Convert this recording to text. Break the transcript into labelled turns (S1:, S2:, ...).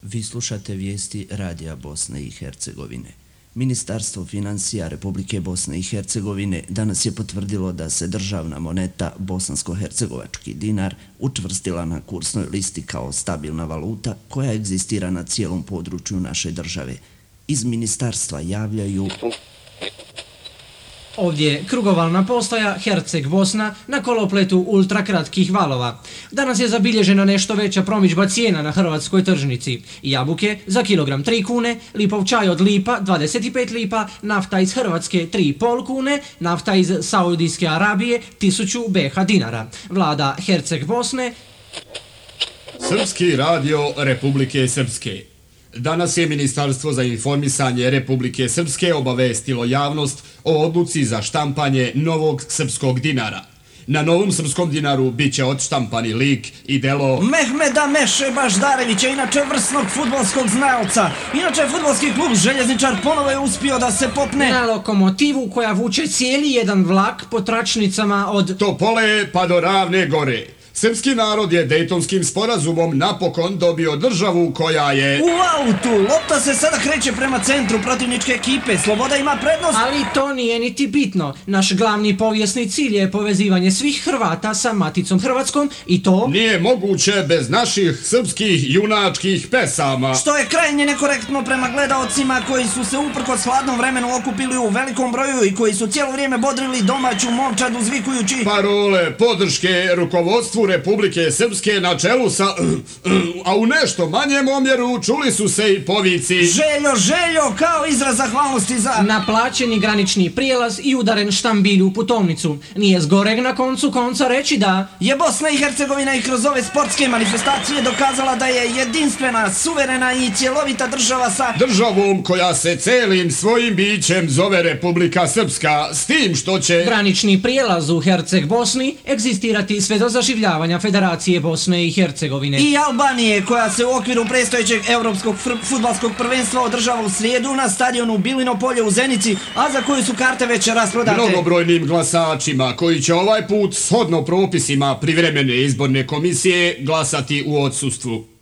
S1: Vi slušate vijesti Radija Bosne i Hercegovine. Ministarstvo financija Republike Bosne i Hercegovine danas je potvrdilo da se državna moneta bosansko-hercegovački dinar učvrstila na kursnoj listi kao stabilna valuta koja egzistira na cijelom području naše države. Iz ministarstva javljaju...
S2: Ovdje krugovalna postaja Herceg Bosna na kolopletu ultrakratkih valova. Danas je zabilježena nešto veća promidžba cijena na hrvatskoj tržnici. Jabuke za kilogram 3 kune, lipov čaj od lipa 25 lipa, nafta iz Hrvatske 3,5 kune, nafta iz Saudijske Arabije 1000 BH dinara. Vlada Herceg Bosne...
S3: Srpski radio Republike Srpske. Danas je Ministarstvo za informisanje Republike Srpske obavestilo javnost o odluci za štampanje novog srpskog dinara. Na novom srpskom dinaru bit će odštampani lik i delo
S4: Mehmeda Meše Baždarevića, inače vrsnog fudbalskog znalca. Inače, fudbalski klub Željezničar ponovo je uspio da se popne
S2: na lokomotivu koja vuče cijeli jedan vlak po tračnicama od
S3: Topole pa do Ravne Gore. Srpski narod je Dejtonskim sporazumom napokon dobio državu koja je...
S4: U autu! Lopta se sada kreće prema centru protivničke ekipe. Sloboda ima prednost.
S2: Ali to nije niti bitno. Naš glavni povijesni cilj je povezivanje svih Hrvata sa maticom Hrvatskom i to...
S3: Nije moguće bez naših srpskih junačkih pesama.
S4: Što je krajnje nekorektno prema gledaocima koji su se uprkos hladnom vremenu okupili u velikom broju i koji su cijelo vrijeme bodrili domaću momčadu zvikujući
S3: parole podrške rukovodstvu Republike Srpske na čelu sa... a u nešto manjem omjeru čuli su se i povici
S4: Željo, kao izraz zahvalnosti za...
S2: naplaćeni granični prijelaz i udaren štambilj u putovnicu. Nije zgoreg na koncu konca reći da
S4: je Bosna i Hercegovina i kroz ove sportske manifestacije dokazala da je jedinstvena, suverena i cjelovita država sa...
S3: državom koja se celim svojim bićem zove Republika Srpska, s tim što će...
S2: granični prijelaz u Herceg Bosni egzistirati sve do zaživljavanja Federacije Bosne i Hercegovine.
S4: I Albanije, koja se u okviru predstojećeg europskog fudbalskog prvenstva održava u srijedu na stadionu Bilino polje u Zenici, a za koju su karte već rasprodate.
S3: Mnogobrojnim glasačima koji će ovaj put shodno propisima privremene izborne komisije glasati u odsustvu.